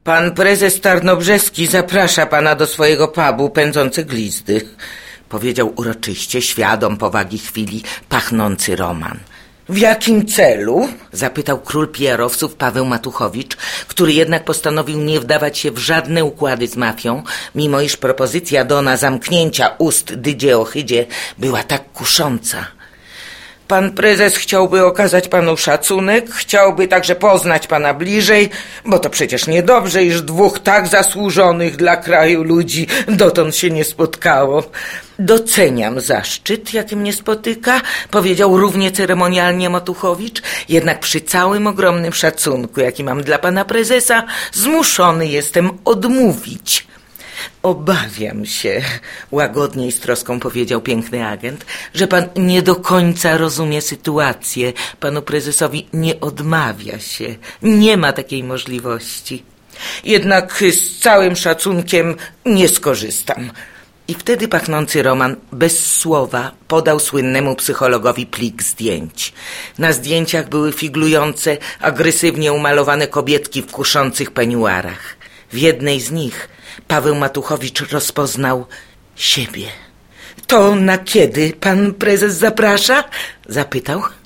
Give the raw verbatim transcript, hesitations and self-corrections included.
Pan prezes Tarnobrzeski zaprasza pana do swojego pubu Pędzące Glizdy, powiedział uroczyście, świadom powagi chwili, pachnący Roman. W jakim celu? Zapytał król pijarowców Paweł Matuchowicz, który jednak postanowił nie wdawać się w żadne układy z mafią, mimo iż propozycja Dona zamknięcia ust Dydzie Ochydzie była tak kusząca. Pan prezes chciałby okazać panu szacunek, chciałby także poznać pana bliżej, bo to przecież niedobrze, iż dwóch tak zasłużonych dla kraju ludzi dotąd się nie spotkało. Doceniam zaszczyt, jaki mnie spotyka, powiedział równie ceremonialnie Matuchowicz, jednak przy całym ogromnym szacunku, jaki mam dla pana prezesa, zmuszony jestem odmówić. Obawiam się, łagodnie i z troską powiedział piękny agent, że pan nie do końca rozumie sytuację. Panu prezesowi nie odmawia się. Nie ma takiej możliwości. Jednak z całym szacunkiem nie skorzystam. I wtedy pachnący Roman bez słowa podał słynnemu psychologowi plik zdjęć. Na zdjęciach były figlujące, agresywnie umalowane kobietki w kuszących peniuarach. W jednej z nich Paweł Matuchowicz rozpoznał siebie. To na kiedy pan prezes zaprasza? Zapytał.